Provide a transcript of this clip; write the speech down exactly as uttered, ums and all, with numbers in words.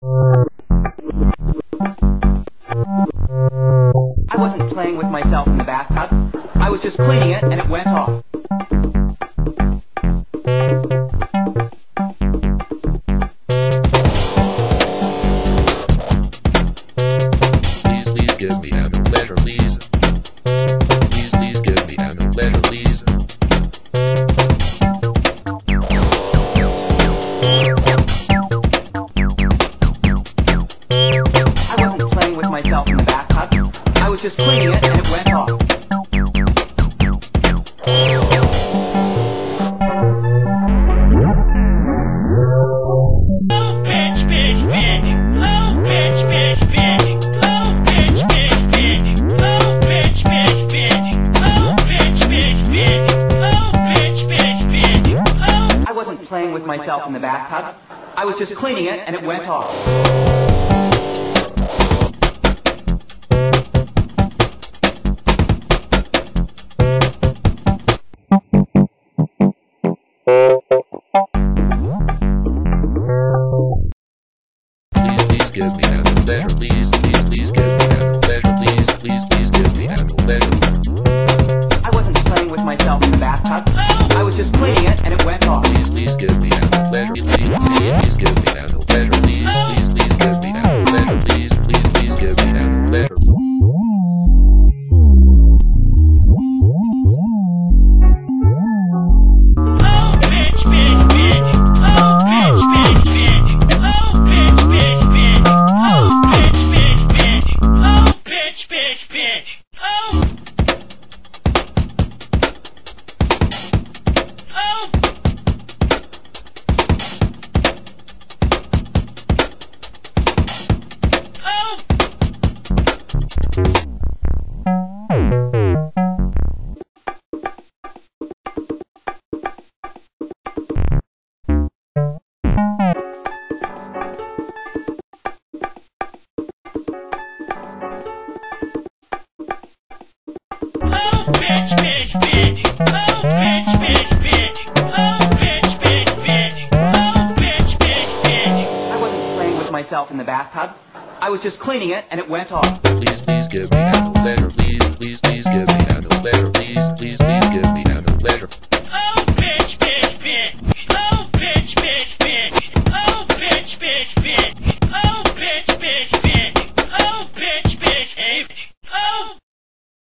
I wasn't playing with myself in the bathtub. I was just cleaning it and it went off. Please, please give me a letter, please. Please, please give me a letter, please. I wasn't playing with myself in the bathtub. I was just cleaning it and it went off. I wasn't playing with myself in the bathtub. I was just cleaning it and it went off. Please, please give me a letter, please. Please, please give me a letter, please. Please, please give me a letter. I wasn't playing with myself in the bathtub. I was just cleaning it and it went off. Please, please give me a letter. Please, please, please give me a letter, please. Please, please give me a letter, please. Please, please give me a letter. I wasn't playing with myself in the bathtub. I was just cleaning it and it went off. Please, please give me a letter, please. Please, please give me a letter, please. Please, please.